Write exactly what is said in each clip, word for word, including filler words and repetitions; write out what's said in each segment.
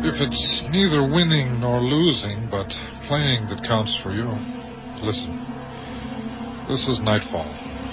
If it's neither winning nor losing, but playing that counts for you, listen. This is Nightfall.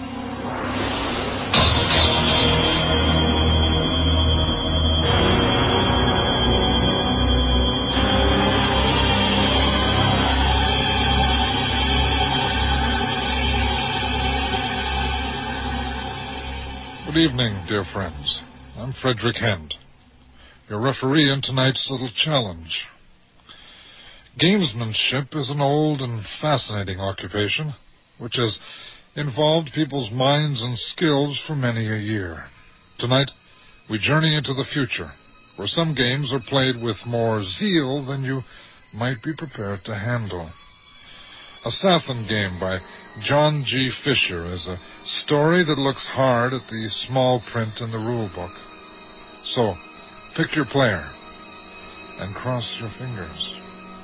Good evening, dear friends. I'm Frederick Hend, your referee in tonight's little challenge. Gamesmanship is an old and fascinating occupation, which has involved people's minds and skills for many a year. Tonight, we journey into the future, where some games are played with more zeal than you might be prepared to handle. Assassin Game by John G. Fisher is a story that looks hard at the small print in the rule book. So, pick your player and cross your fingers.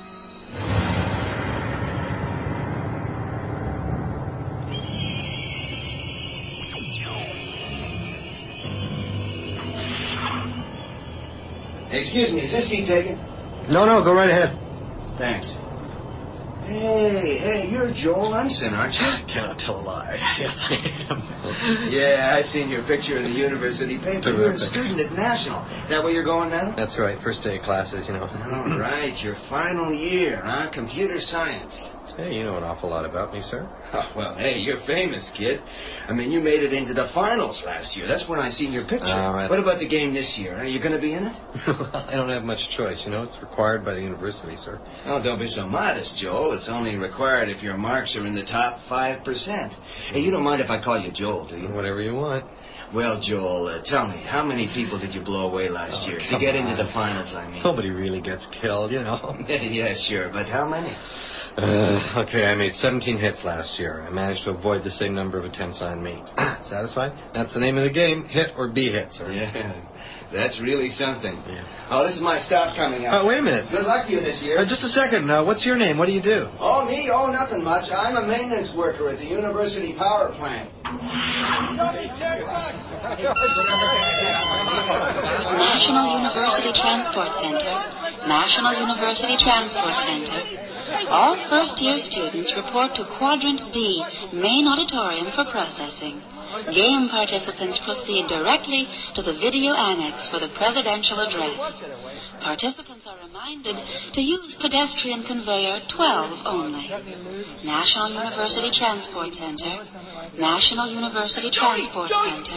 Excuse me, is this seat taken? No, no, go right ahead. Thanks. Hey, hey, you're Joel Unson, aren't you? I cannot tell a lie. Yes, I am. Yeah, I seen your picture in the university paper. Terrific. You're a student at National. That where you're going now? That's right, first day of classes, you know. All right, your final year, huh? Computer science. Hey, you know an awful lot about me, sir. Oh, well, hey, you're famous, kid. I mean, you made it into the finals last year. That's when I seen your picture. All right. What about the game this year? Are you going to be in it? Well, I don't have much choice, you know. It's required by the university, sir. Oh, don't be so modest, Joel. It's only required if your marks are in the top five percent. Hey, you don't mind if I call you Joel, do you? Whatever you want. Well, Joel, uh, tell me, how many people did you blow away last Oh, year to come get on. into the finals, I mean? Nobody really gets killed, you know. Yeah, sure, but how many? Uh, okay, I made seventeen hits last year. I managed to avoid the same number of attempts on me. Satisfied? That's the name of the game. Hit or be hit, sir. Yeah, that's really something. Yeah. Oh, this is my staff coming up. Oh, wait a minute. Good luck to you this year. Uh, just a second. Uh, what's your name? What do you do? Oh, me? Oh, nothing much. I'm a maintenance worker at the university power plant. National University Transport Center, National University Transport Center. All first-year students report to Quadrant D, Main Auditorium for processing. Game participants proceed directly to the video annex for the presidential address. Participants are reminded to use pedestrian conveyor twelve only. National University Transport Center, National University Transport Center.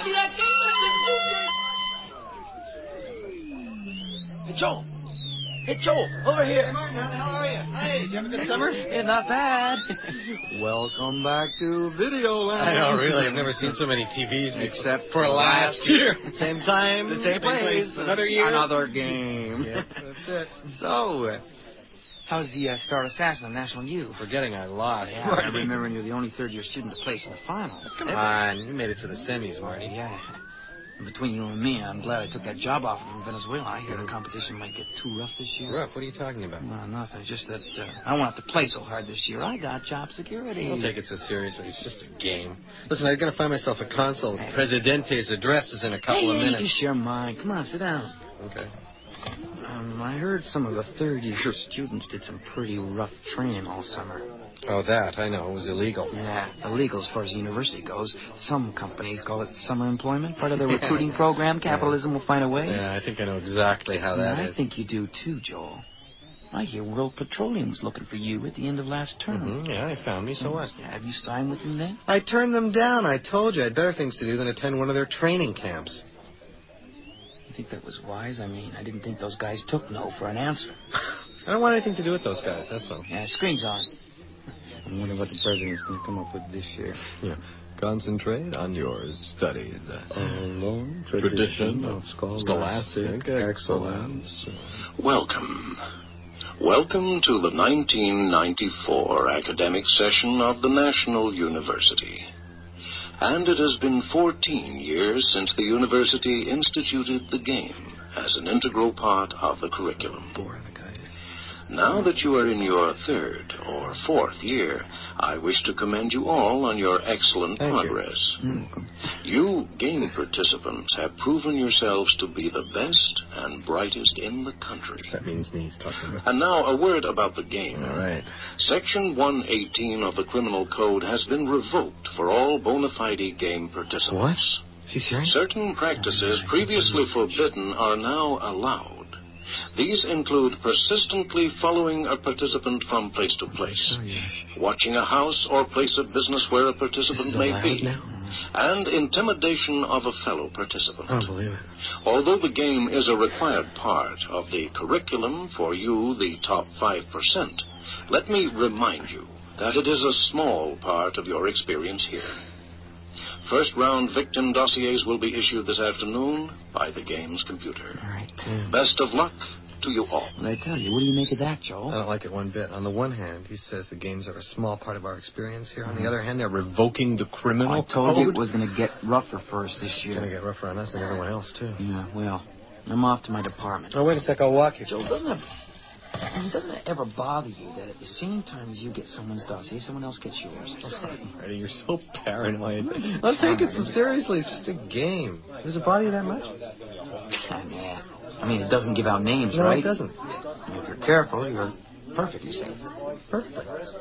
Hey, Joel. Hey, Joel, over here. Hey, Martin, how the hell are you? Hey, did you have a good summer? Yeah, not bad. Welcome back to Videoland. I know, really. I've never seen so many T Vs Except for last year. Same time, The same place. Another year. Another game. Yeah, that's it. So, uh, how's the uh, Star Assassin on National U? Forgetting I lost. Yeah, I remember you're the only third-year student to place in the finals. Come on, you made it to the semis, Marty. Yeah. Between you and me, I'm glad I took that job offer from Venezuela. I hear the competition might get too rough this year. Rough? What are you talking about? No, nothing. Just that uh, I won't have to play so hard this year. I got job security. Don't take it so seriously. It's just a game. Listen, I'm going to find myself a console with Presidente's addresses in a couple hey, of hey, minutes. You can share mine. Come on, sit down. Okay. Um, I heard some of the third-year students did some pretty rough training all summer. Oh, that. I know. It was illegal. Yeah, illegal as far as the university goes. Some companies call it summer employment. Part of their recruiting program. Capitalism will find a way. Yeah, I think I know exactly how that I is. I think you do, too, Joel. I hear World Petroleum was looking for you at the end of last term. Mm-hmm. Yeah, they found me, so what? Yeah, have you signed with them then? I turned them down. I told you I had better things to do than attend one of their training camps. You think that was wise? I mean, I didn't think those guys took no for an answer. I don't want anything to do with those guys, that's all. Yeah, screen's on. I wonder what the president's going to come up with this year. Yeah. Concentrate on your studies. A long Tradition tradition of of scholastic, scholastic excellence. excellence. Welcome. Welcome to the nineteen ninety-four academic session of the National University. And it has been fourteen years since the university instituted the game as an integral part of the curriculum. Now that you are in your third or fourth year, I wish to commend you all on your excellent Thank progress. You. you game participants have proven yourselves to be the best and brightest in the country. That means me he's talking about. And now a word about the game. All right. Section one eighteen of the Criminal Code has been revoked for all bona fide game participants. What? Is he serious? Certain practices previously forbidden are now allowed. These include persistently following a participant from place to place, Oh, yeah. watching a house or place of business where a participant may be, now? and intimidation of a fellow participant. I don't believe it. Although the game is a required part of the curriculum for you, the top five percent, let me remind you that it is a small part of your experience here. First-round victim dossiers will be issued this afternoon by the game's computer. All right. Yeah. Best of luck to you all. What did I tell you? What do you make of that, I Joel? don't like it one bit. On the one hand, he says the games are a small part of our experience here. On the other hand, they're revoking the criminal I told code. you it was going to get rougher first this It's year. going to get rougher on us and everyone else, too. Yeah, well, I'm off to my department. Oh, wait a sec. I'll walk you. Joel, doesn't it, doesn't it ever bother you that at the same time as you get someone's dossier, someone else gets yours? Freddie, you're so paranoid. Don't take it so seriously. It's just a game. Does it bother you that much? Yeah. I mean, it doesn't give out names, No, right? it doesn't. And if you're careful, you're perfectly safe. Perfect.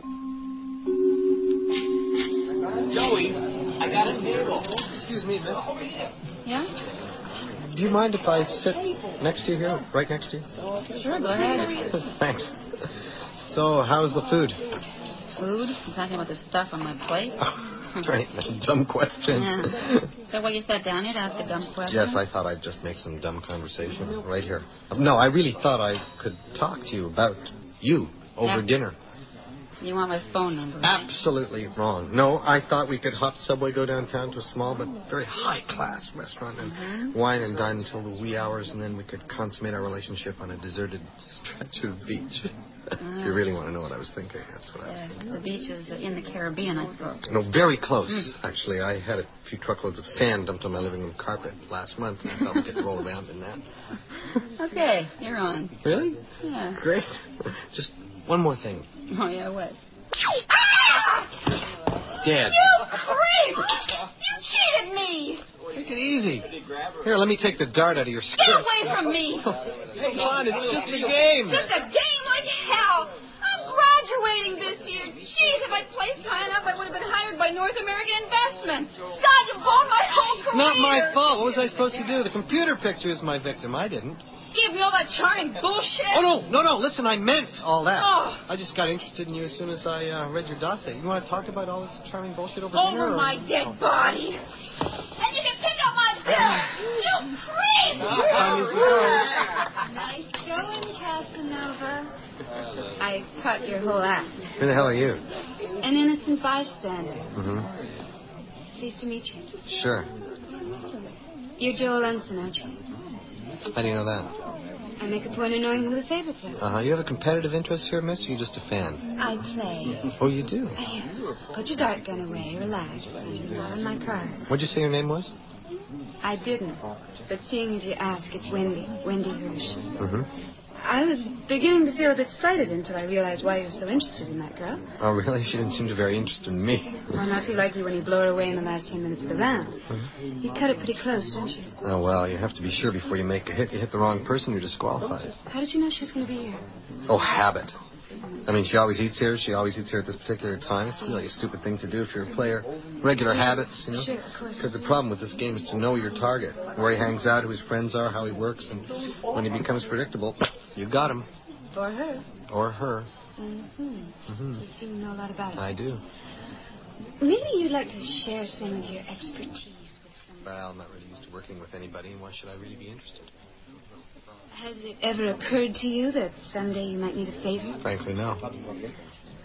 Joey, I got a table. Excuse me, miss. Yeah? Do you mind if I sit next to you here, right next to you? Sure, go ahead. Thanks. So, how's the food? Food? You talking about the stuff on my plate? Right, dumb question. Yeah. Is that why you sat down here to ask a dumb question? Yes, I thought I'd just make some dumb conversation right here. No, I really thought I could talk to you about you over Yeah. dinner. You want my phone number, right? Absolutely wrong. No, I thought we could hop subway, go downtown to a small but very high-class restaurant and Mm-hmm. wine and dine until the wee hours, and then we could consummate our relationship on a deserted stretch of beach. If you really want to know what I was thinking, that's what I was Uh, thinking. the beach is in the Caribbean, I suppose. No, very close, Mm. actually. I had a few truckloads of sand dumped on my living room carpet last month, and I thought we could roll around in that. Okay, you're on. Really? Yeah. Great. Just one more thing. Oh, yeah, what? Dad. You creep! You cheated me! Take it easy. Here, let me take the dart out of your Get skirt. away from me! Come on, it's just a game. Just a game like hell! I'm graduating this year. Jeez, if I'd placed high enough, I would have been hired by North American Investments. God, you blown my whole It's career! not my fault. What was I supposed to do? The computer picture is my victim. I didn't. Give me all that charming bullshit. Oh, no, no, no. Listen, I meant all that. Oh. I just got interested in you as soon as I uh, read your dossier. You want to talk about all this charming bullshit over dinner? Over or- my dead Oh. body. And you can pick up my bill. You creep! Time is up. Nice going, Casanova. I caught your whole act. Who the hell are you? An innocent bystander. Mm-hmm. Pleased to meet you. Sure. You're Joel Ensign, aren't you? How do you know that? I make a point of knowing who the favorites are. Uh-huh. You have a competitive interest here, miss, or you just a fan? I play. Oh, you do? Yes. Put your dart gun away. Relax. You can in my car. What'd you say your name was? I didn't. But seeing as you ask, it's Wendy. Wendy Hirsch. Mm-hmm. I was beginning to feel a bit slighted until I realized why you were so interested in that girl. Oh, really? She didn't seem to be very interested in me. Well, not too likely when you blow her away in the last ten minutes of the round. Mm-hmm. You cut it pretty close, don't you? Oh, well, you have to be sure before you make a hit. You hit the wrong person, you're disqualified. How did you know she was going to be here? Oh, habit. I mean, she always eats here. She always eats here at this particular time. It's really a stupid thing to do if you're a player. Regular habits, you know? Sure, of course. Because the problem with this game is to know your target, where he hangs out, who his friends are, how he works, and when he becomes predictable, you got him. Or her. Or her. Mm-hmm. Mm-hmm. You seem to know a lot about it. I do. Maybe you'd like to share some of your expertise with someone. Well, I'm not really used to working with anybody, and why should I really be interested? Has it ever occurred to you that someday you might need a favor? Frankly, no.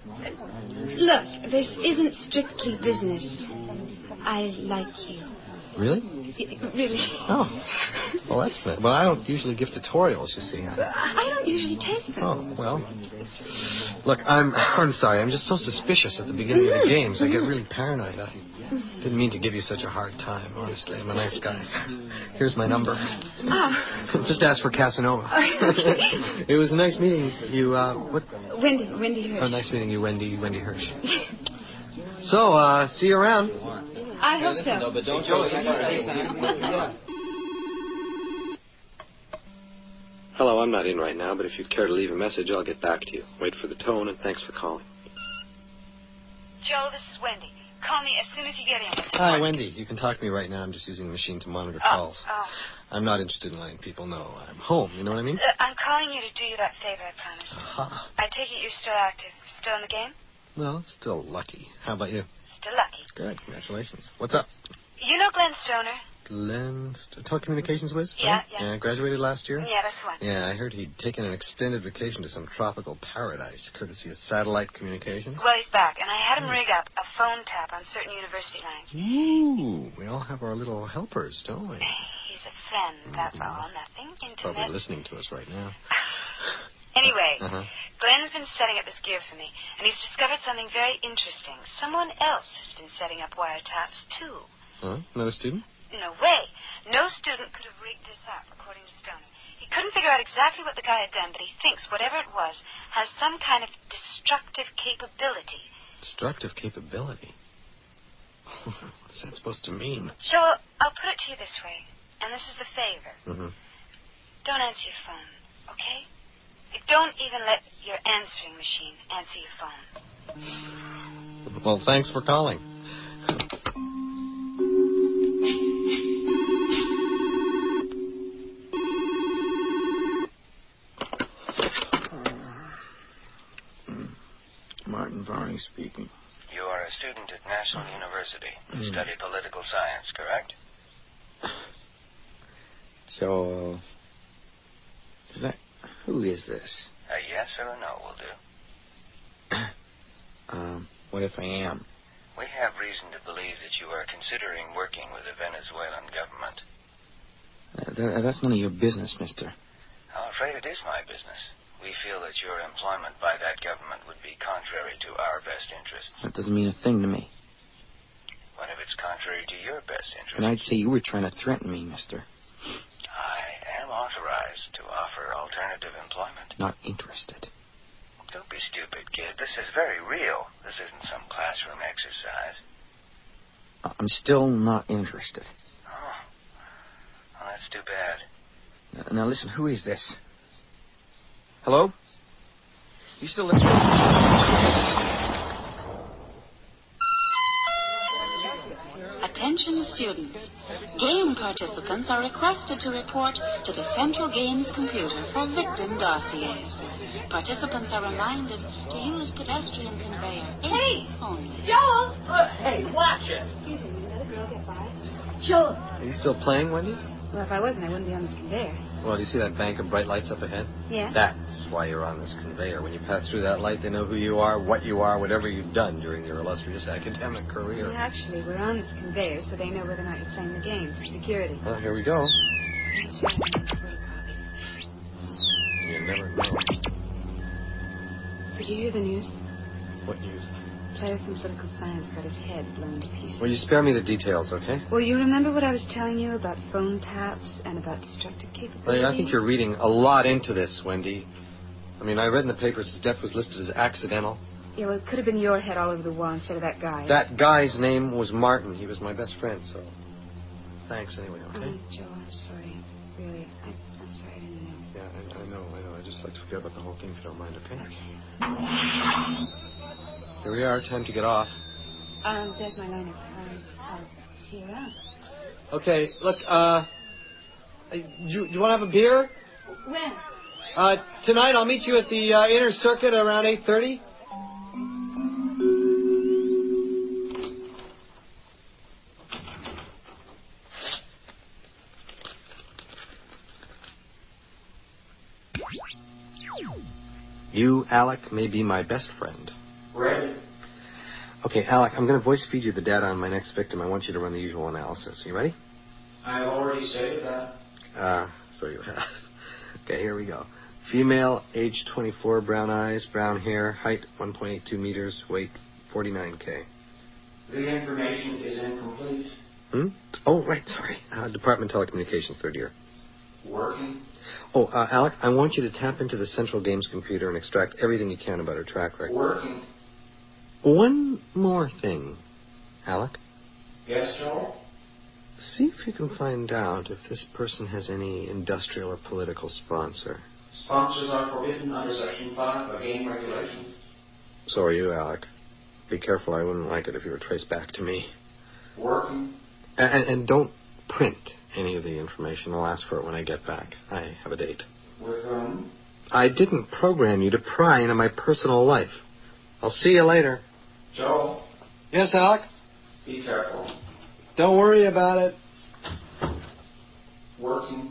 Look, this isn't strictly business. I like you. Really? Y- really. Oh. Well, that's nice. Well, I don't usually give tutorials, you see. I I don't usually take them. Oh, well. Look, I'm I'm sorry. I'm just so suspicious at the beginning of the games. I get really paranoid. I didn't mean to give you such a hard time, honestly. I'm a nice guy. Here's my number. Ah. Just ask for Casanova. Okay. It was nice meeting you. Uh, what? Wendy, Wendy Hirsch. Oh, nice meeting you, Wendy, Wendy Hirsch. So, uh, see you around. I hope so. But don't Joey. Hello, I'm not in right now, but if you'd care to leave a message, I'll get back to you. Wait for the tone, and thanks for calling. Joe, this is Wendy. Call me as soon as you get in. Hi, Wendy. You can talk to me right now. I'm just using the machine to monitor Oh, calls. oh. I'm not interested in letting people know I'm home. You know what I mean? Uh, I'm calling you to do you that favor, I promised. Aha. I take it you're still active. Still in the game? Well, still lucky. How about you? Still lucky. Good. Congratulations. What's up? You know Glenn Stoner? Glenn, St- telecommunications whiz? Yeah, right? yeah. Yeah, graduated last year? Yeah, that's the one. Yeah, I heard he'd taken an extended vacation to some tropical paradise, courtesy of satellite communications. Well, he's back, and I had him rig up a phone tap on certain university lines. Ooh, we all have our little helpers, don't we? He's a friend, that's all. Nothing intimate. Probably listening to us right now. Anyway, Uh-huh. Glenn's been setting up his gear for me, and he's discovered something very interesting. Someone else has been setting up wiretaps, too. Huh? Another student? No way. No student could have rigged this up, according to Stoner. He couldn't figure out exactly what the guy had done, but he thinks whatever it was has some kind of destructive capability. Destructive capability? What's that supposed to mean? So I'll put it to you this way, and this is the favor. Mm-hmm. Don't answer your phone, okay? Don't even let your answering machine answer your phone. Well, thanks for calling. Martin Varney speaking. You are a student at National University. You study political science, correct? So, is that... Who is this? A yes or a no will do. Um, what if I am? We have reason to believe that you are considering working with the Venezuelan government. Uh, that, that's none of your business, mister. I'm afraid it is my business. We feel that your employment by that government would be contrary to our best interests. That doesn't mean a thing to me. What if it's contrary to your best interests? And I'd say you were trying to threaten me, mister. I am authorized to offer alternative employment. Not interested. Don't be stupid, kid. This is very real. This isn't some classroom exercise. I'm still not interested. Oh. Well, that's too bad. Now, now listen, who is this? Hello? You still listening? Attention students. Game participants are requested to report to the Central Games computer for victim dossiers. Participants are reminded to use pedestrian conveyor. Hey! Only. Joel! Uh, hey, watch it! Excuse me, will the girl get by? Joel! Are you still playing, Wendy? Well, if I wasn't, I wouldn't be on this conveyor. Well, do you see that bank of bright lights up ahead? Yeah? That's why you're on this conveyor. When you pass through that light, they know who you are, what you are, whatever you've done during your illustrious academic career. Well, actually, we're on this conveyor, so they know whether or not you're playing the game for security. Well, here we go. That's right. You never know. Did you hear the news? What news? Player from political science got his head blown to pieces. Well, you spare me the details, okay? Well, you remember what I was telling you about phone taps and about destructive capabilities? Well, I think you're reading a lot into this, Wendy. I mean, I read in the papers his death was listed as accidental. Yeah, well, it could have been your head all over the wall instead of that guy. That guy's name was Martin. He was my best friend, so... Thanks anyway, okay? Oh, Joe, I'm sorry. Really, I, I'm sorry I didn't know. Yeah, I, I know, I know. I just like to forget about the whole thing if you don't mind, okay? Here we are. Time to get off. Um, there's my line. Um, I'll see you around. Okay, look, uh... You, you want to have a beer? When? Uh, tonight I'll meet you at the uh, inner circuit around eight thirty. You, Alec, may be my best friend. Right. Okay, Alec, I'm going to voice feed you the data on my next victim. I want you to run the usual analysis. You ready? I've already stated that. Ah, so you have. Okay, here we go. Female, age twenty-four, brown eyes, brown hair, height one point eight two meters, weight forty-nine K. The information is incomplete. Hmm? Oh, right, sorry. Uh, Department of Telecommunications, third year. Working. Oh, uh, Alec, I want you to tap into the Central Games computer and extract everything you can about her track record. Working. One more thing, Alec. Yes, Joel? See if you can find out if this person has any industrial or political sponsor. Sponsors are forbidden under Section five of game regulations. So are you, Alec. Be careful. I wouldn't like it if you were traced back to me. Working. And, and don't print any of the information. I'll ask for it when I get back. I have a date. With whom? I didn't program you to pry into my personal life. I'll see you later. Joel? Yes, Alec? Be careful. Don't worry about it. Working.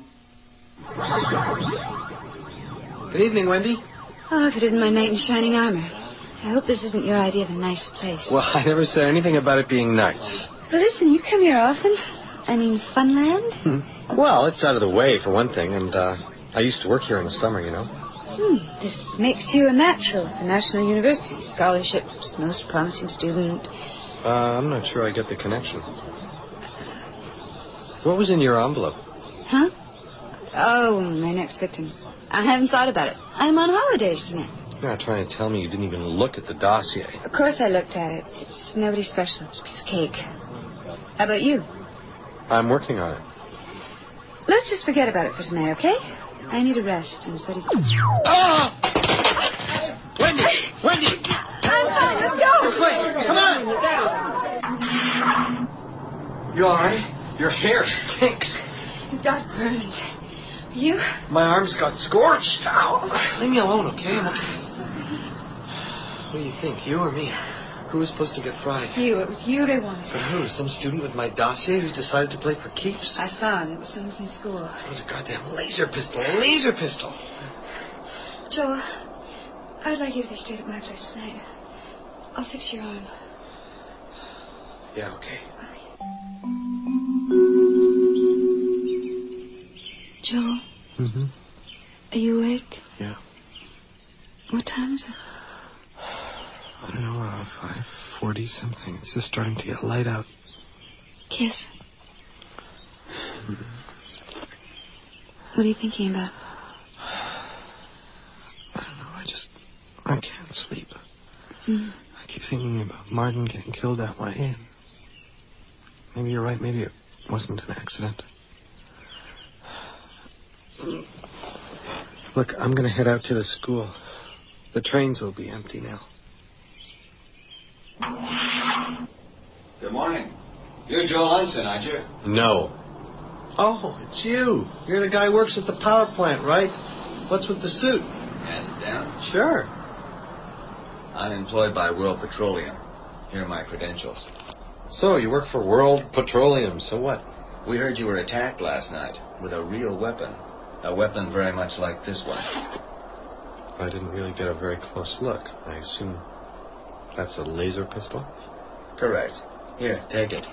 Good evening, Wendy. Oh, if it isn't my knight in shining armor. I hope this isn't your idea of a nice place. Well, I never said anything about it being nice. Well, listen, you come here often. I mean, Funland? Hmm. Well, it's out of the way, for one thing, and uh, I used to work here in the summer, you know. Hmm. This makes you a natural at the National University. Scholarships, most promising student. Uh, I'm not sure I get the connection. What was in your envelope? Huh? Oh, my next victim. I haven't thought about it. I'm on holidays tonight. You're not trying to tell me you didn't even look at the dossier. Of course I looked at it. It's nobody special. It's a piece of cake. How about you? I'm working on it. Let's just forget about it for tonight, okay? I need a rest, and so do you. Oh! Wendy! Wendy! I'm fine. Let's go! This way! Come on! You all right? Your hair stinks. You got burned. You? My arms got scorched. Ow. Leave me alone, okay? I'm okay. What do you think, you or me? Who was supposed to get fried? You. It was you they wanted. But who? Some student with my dossier who decided to play for keeps? I saw him. It was someone from school. It was a goddamn laser pistol. A laser pistol. Joel, I'd like you to be stayed at my place tonight. I'll fix your arm. Yeah, okay. Joel? Mm-hmm. Are you awake? Yeah. What time is it? I don't know, uh, five forty something. It's just starting to get light out. Kiss. Mm-hmm. What are you thinking about? I don't know. I just... I can't sleep. Mm. I keep thinking about Martin getting killed that way. And maybe you're right. Maybe it wasn't an accident. Look, I'm going to head out to the school. The trains will be empty now. Good morning. You're Joel Hudson, aren't you? No. Oh, it's you. You're the guy who works at the power plant, right? What's with the suit? Yes, down. Sure. I'm employed by World Petroleum. Here are my credentials. So, you work for World Petroleum. So what? We heard you were attacked last night with a real weapon. A weapon very much like this one. I didn't really get a very close look. I assume that's a laser pistol? Correct. Here, take it.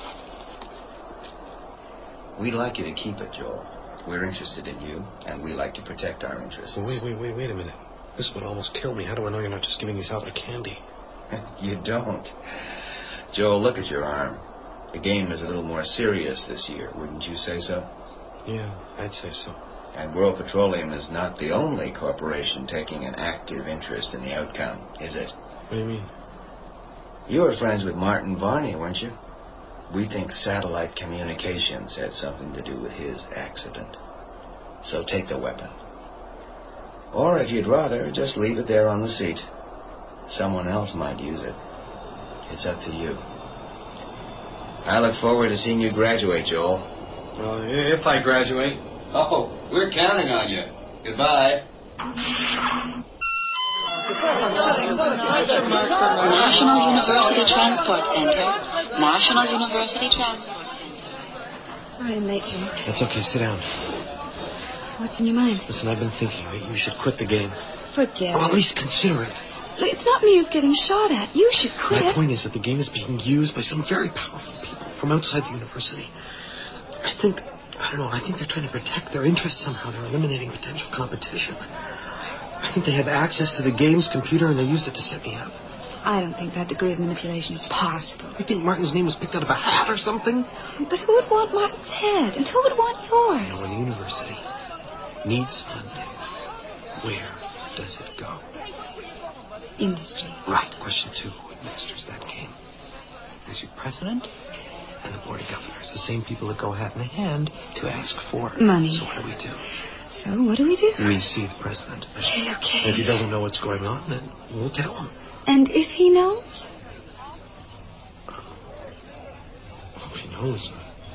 We'd like you to keep it, Joel. We're interested in you, and we like to protect our interests. Wait, wait, wait, wait a minute. This would almost kill me. How do I know you're not just giving these out like candy? You don't. Joel, look at your arm. The game is a little more serious this year, wouldn't you say so? Yeah, I'd say so. And World Petroleum is not the only corporation taking an active interest in the outcome, is it? What do you mean? You were friends with Martin Varney, weren't you? We think satellite communications had something to do with his accident. So take the weapon. Or if you'd rather, just leave it there on the seat. Someone else might use it. It's up to you. I look forward to seeing you graduate, Joel. Well, if I graduate. Oh, we're counting on you. Goodbye. National University Transport Center. National University Transport Center. Sorry I'm late, Joel. That's okay. Sit down. What's in your mind? Listen, I've been thinking that you should quit the game. Forget Or at it. least consider it. Look, it's not me who's getting shot at. You should quit. My point is that the game is being used by some very powerful people from outside the university. I think, I don't know, I think they're trying to protect their interests somehow. They're eliminating potential competition. I think they have access to the game's computer and they used it to set me up. I don't think that degree of manipulation is possible. You think Martin's name was picked out of a hat or something? But who would want Martin's head? And who would want yours? You know, when the university needs funding, where does it go? Industry. Right. Question two. Who administers that game? There's your president and the board of governors. The same people that go hat in hand to ask for money. So what do we do? So what do we do? We see the president. Okay, okay. And if he doesn't know what's going on, then we'll tell him. And if he knows? If he knows,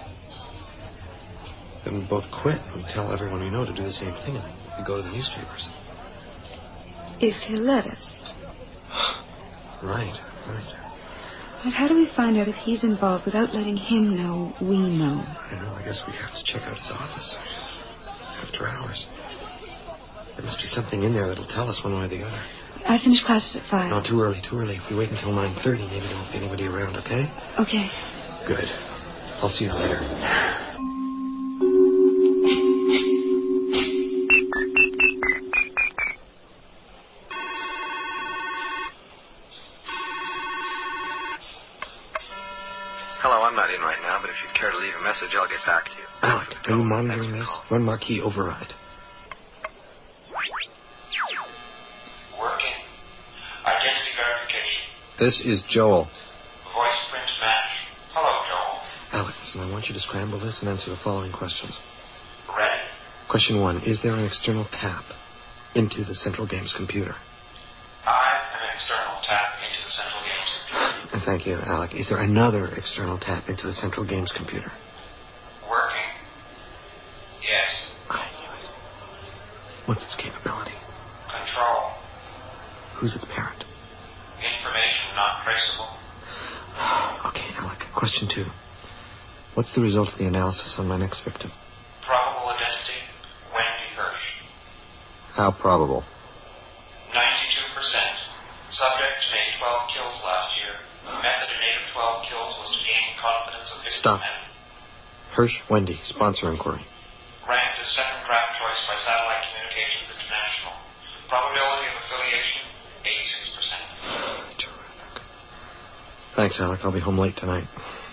then we both quit. We tell everyone we know to do the same thing, and we go to the newspapers. If he'll let us. Right, right. But how do we find out if he's involved without letting him know we know? I know, I guess we have to check out his office. After hours. There must be something in there that'll tell us one way or the other. I finish classes at five. No, too early, too early. If we wait until nine thirty, maybe there won't be anybody around, okay? Okay. Good. I'll see you later. Hello, I'm not in right now, but if you'd care to leave a message, I'll get back to you. Alec, are you monitoring this? Run marquee override. Working. Identity verification. This is Joel. Voice print match. Hello, Joel. Alex, and I want you to scramble this and answer the following questions. Ready. Question one. Is there an external tap into the Central Games computer? I am an external tap into the Central Games computer. Thank you, Alec. Is there another external tap into the Central Games computer? Working. Yes. I knew it. What's its capability? Control. Who's its parent? Information not traceable. Okay, Alec. Question two. What's the result of the analysis on my next victim? Probable identity, Wendy Hirsch. How probable? ninety-two percent. Subject made twelve kills last year. Method in eight of twelve kills was to gain confidence of victim. Stop. Hirsch, Wendy, sponsor inquiry. Ranked as second draft choice by Satellite Communications International. Probability of affiliation, eighty-six percent. Terrific. Thanks, Alec. I'll be home late tonight.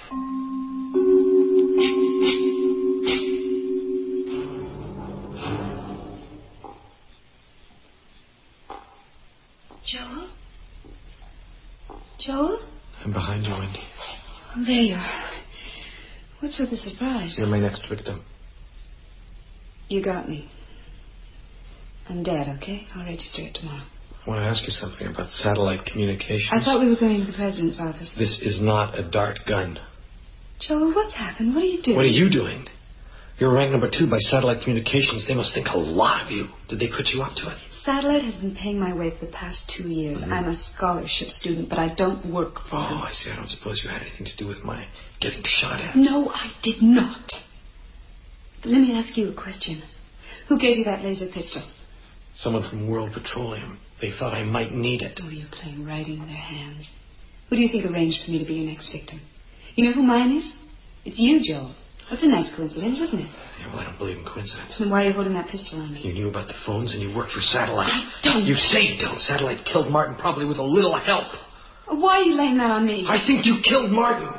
Joel? Joel? I'm behind you, Wendy. Oh, there you are. What's with the surprise? You're my next victim. You got me. I'm dead, okay? I'll register it tomorrow. I want to ask you something about satellite communications. I thought we were going to the president's office. This is not a dart gun. Joel, what's happened? What are you doing? What are you doing? You're rank number two by Satellite Communications. They must think a lot of you. Did they put you up to it? Satellite has been paying my way for the past two years. Mm-hmm. I'm a scholarship student, but I don't work for oh, them. Oh, I see. I don't suppose you had anything to do with my getting shot at. No, I did not. But let me ask you a question. Who gave you that laser pistol? Someone from World Petroleum. They thought I might need it. Oh, you're playing right into their hands. Who do you think arranged for me to be your next victim? You know who mine is? It's you, Joel. That's a nice coincidence, isn't it? Yeah, well, I don't believe in coincidence. Then why are you holding that pistol on me? You knew about the phones and you worked for Satellite. I don't. You say you don't. Satellite killed Martin probably with a little help. Why are you laying that on me? I think you killed Martin.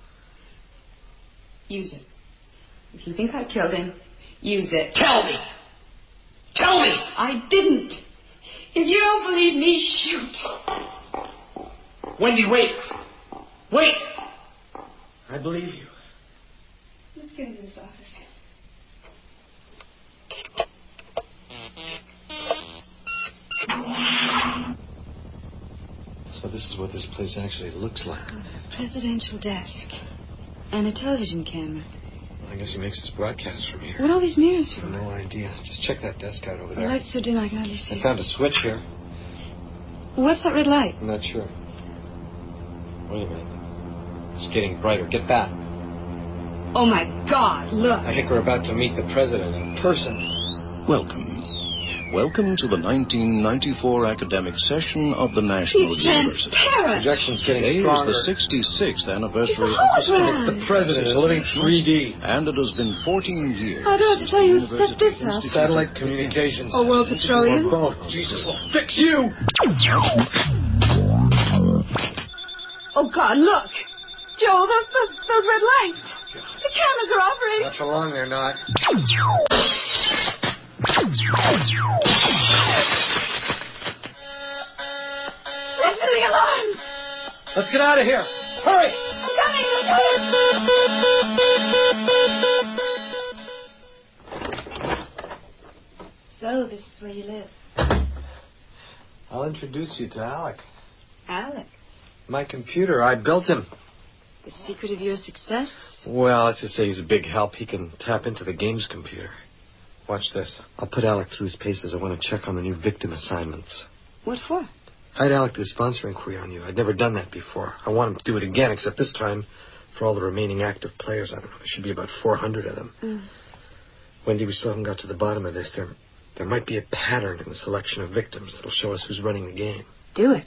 Use it. If you think I killed him, use it. Tell me. Tell me. I didn't. If you don't believe me, shoot. Wendy, wait. Wait. I believe you. Let's get into this office. So this is what this place actually looks like. A presidential desk. And a television camera. Well, I guess he makes his broadcasts from here. What are all these mirrors for? No idea. Just check that desk out over The there. light's so dim I can hardly see. I found a switch here. What's that red light? I'm not sure. Wait a minute. It's getting brighter. Get back. Oh, my God, look. I think we're about to meet the president in person. Welcome. Welcome to the nineteen ninety-four academic session of the National He's University. transparent. Projection's getting Today is stronger. the sixty-sixth anniversary It's a of the hologram. Space It's the president in living three D. And it has been fourteen years. How do I have to since tell the you who set University this up? Institute Satellite began. communications. Or World Or Petroleum? both. Jesus will fix you! Oh, God, look. Joel, those, those, those red lights. The cameras are operating. Not for long, they're not. Listen to the alarms. Let's get out of here. Hurry! I'm coming, I'm coming. So, this is where you live. I'll introduce you to Alec. Alec, My computer, I built him. the secret of your success? Well, let's just say he's a big help. He can tap into the game's computer. Watch this. I'll put Alec through his paces. I want to check on the new victim assignments. What for? I had Alec do a sponsor inquiry on you. I'd never done that before. I want him to do it again, except this time for all the remaining active players. I don't know. There should be about four hundred of them. Mm. Wendy, we still haven't got to the bottom of this. There, there might be a pattern in the selection of victims that'll show us who's running the game. Do it.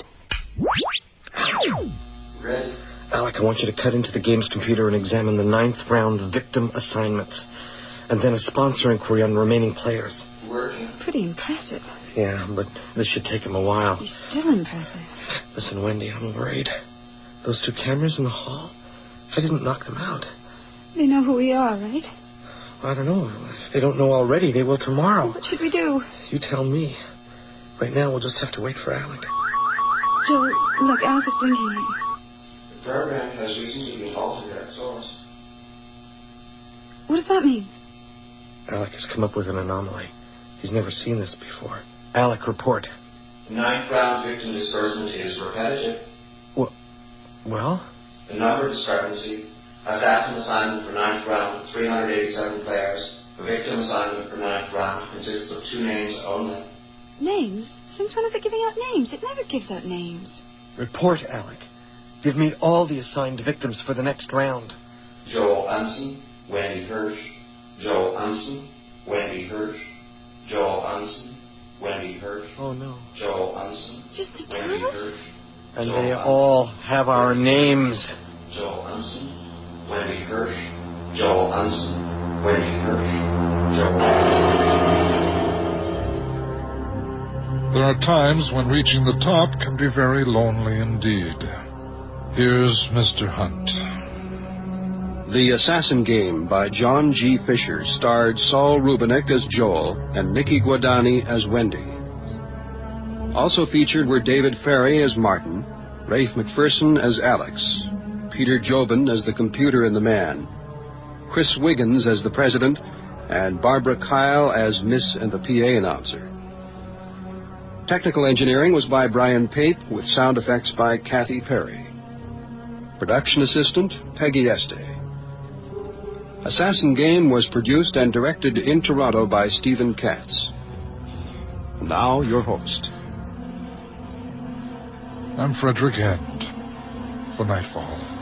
Ready? Alec, I want you to cut into the game's computer and examine the ninth round victim assignments. And then a sponsor inquiry on remaining players. Working. Pretty impressive. Yeah, but this should take him a while. He's still impressive. Listen, Wendy, I'm worried. Those two cameras in the hall, I didn't knock them out. They know who we are, right? I don't know. If they don't know already, they will tomorrow. What should we do? You tell me. Right now, we'll just have to wait for Alec. Joel, look, Alec is blinking at you. The program has recently been altered at source. What does that mean? Alec has come up with an anomaly. He's never seen this before. Alec, report. The ninth round victim disbursement is repetitive. What? Well? The number discrepancy. Assassin assignment for ninth round, three hundred eighty-seven players. The victim assignment for ninth round consists of two names only. Names? Since when is it giving out names? It never gives out names. Report, Alec. Give me all the assigned victims for the next round. Joel Unson, Wendy Hirsch. Joel Unson, Wendy Hirsch. Joel Unson, Wendy Hirsch. Oh, no. Joel Unson, Just the two Wendy of us? Hirsch. And Joel they Unson, all have our names. Joel Unson, Wendy Hirsch. Joel Unson, Wendy Hirsch. Joel. There are times when reaching the top can be very lonely indeed. Here's Mister Hunt. The Assassin Game by John G. Fisher starred Saul Rubinek as Joel and Nikki Guadani as Wendy. Also featured were David Ferry as Martin, Rafe McPherson as Alex, Peter Jobin as the computer and the man, Chris Wiggins as the president, and Barbara Kyle as Miss and the P A announcer. Technical engineering was by Brian Pape with sound effects by Kathy Perry. Production assistant, Peggy Este. Assassin Game was produced and directed in Toronto by Stephen Katz. Now, your host. I'm Frederick End for Nightfall.